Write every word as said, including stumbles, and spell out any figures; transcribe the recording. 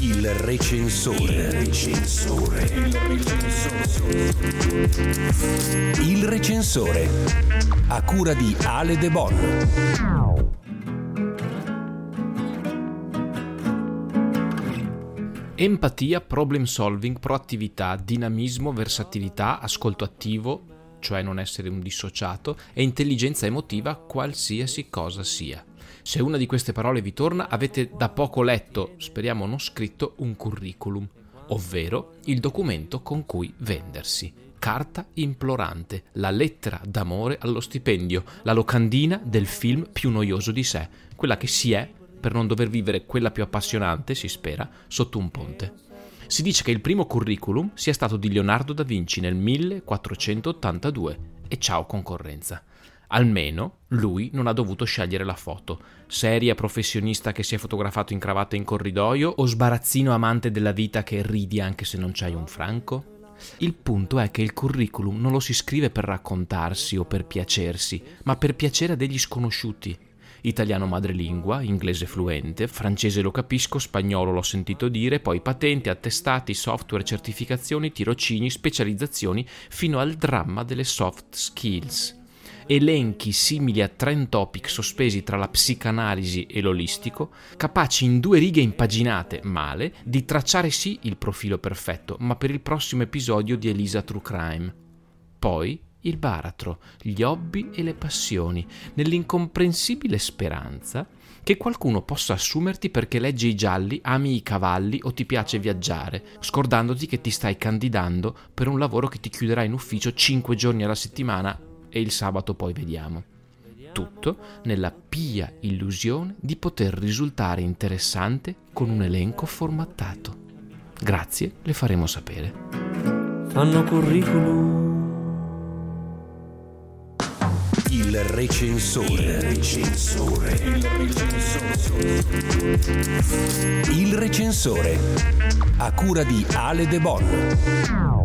Il recensore. Il recensore. Il recensore. Il recensore. A cura di Ale De Bon. Empatia, problem solving, proattività, dinamismo, versatilità, ascolto attivo, cioè non essere un dissociato, e intelligenza emotiva, qualsiasi cosa sia. Se una di queste parole vi torna, avete da poco letto, speriamo non scritto, un curriculum, ovvero il documento con cui vendersi. Carta implorante, la lettera d'amore allo stipendio, la locandina del film più noioso di sé, quella che si è per non dover vivere quella più appassionante, si spera, sotto un ponte. Si dice che il primo curriculum sia stato di Leonardo da Vinci nel millequattrocentottantadue, e ciao concorrenza. Almeno lui non ha dovuto scegliere la foto. Seria professionista che si è fotografato in cravatta in corridoio o sbarazzino amante della vita che ridi anche se non c'hai un franco? Il punto è che il curriculum non lo si scrive per raccontarsi o per piacersi, ma per piacere a degli sconosciuti. Italiano madrelingua, inglese fluente, francese lo capisco, spagnolo l'ho sentito dire, poi patenti, attestati, software, certificazioni, tirocini, specializzazioni, fino al dramma delle soft skills. Elenchi simili a trend topic sospesi tra la psicanalisi e l'olistico, capaci in due righe impaginate, male, di tracciare sì il profilo perfetto, ma per il prossimo episodio di Elisa True Crime. Poi il baratro, gli hobby e le passioni, nell'incomprensibile speranza che qualcuno possa assumerti perché leggi i gialli, ami i cavalli o ti piace viaggiare, scordandoti che ti stai candidando per un lavoro che ti chiuderà in ufficio cinque giorni alla settimana e il sabato poi vediamo. Tutto nella pia illusione di poter risultare interessante con un elenco formattato. Grazie, le faremo sapere. Fanno curriculum. Il recensore. Il recensore. Il recensore. Il recensore. A cura di Ale De Bon.